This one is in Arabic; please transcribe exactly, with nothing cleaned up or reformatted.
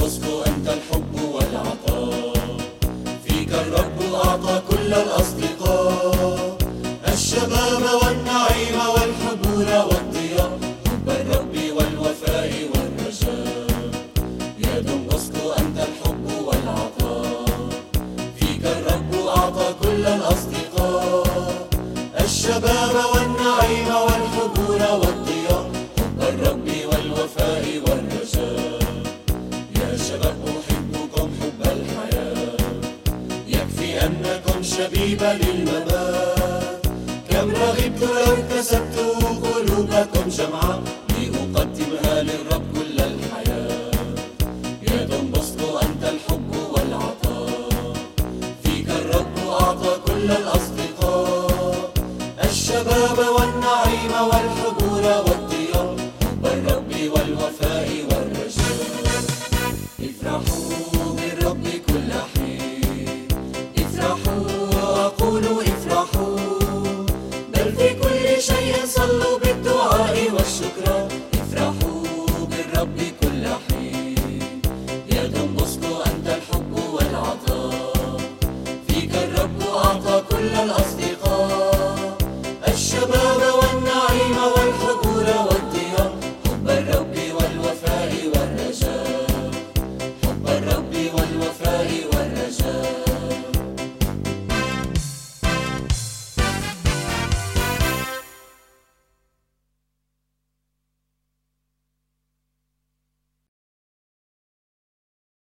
بوسكو أنت الحب والعطاء، فيك الرب أعطى كل الأصدقاء، الشباب والنعيم والحبور والضياء، حب الرب والوفاء والرجاء. يا دون بوسكو أنت الحب والعطاء، فيك الرب أعطى كل الأصدقاء، الشباب والنعيم والحبور والضياء، حب الرب والوفاء والرجاء. يا شباب أحبكم حب الحياة، يكفي أنكم شبيبة للممات، كم رغبت لو كسبت قلوبكم جمعاء، لأقدمها للرب كل الحياة. يا دون بوسكو أنت الحب والعطاء، فيك الرب أعطى كل الأصدقاء، الشباب والنعيم والحبور والضياء، حب الرب والوفاء والرجاء. افرحوا بالرب كل حين، افرحوا أقول افرحوا، بل في كل شيء صلوا بالدعاء والشكر، افرحوا بالرب كل حين. يا دون بوسكو أنت الحب والعطاء، فيك الرب أعطى كل الأصدقاء،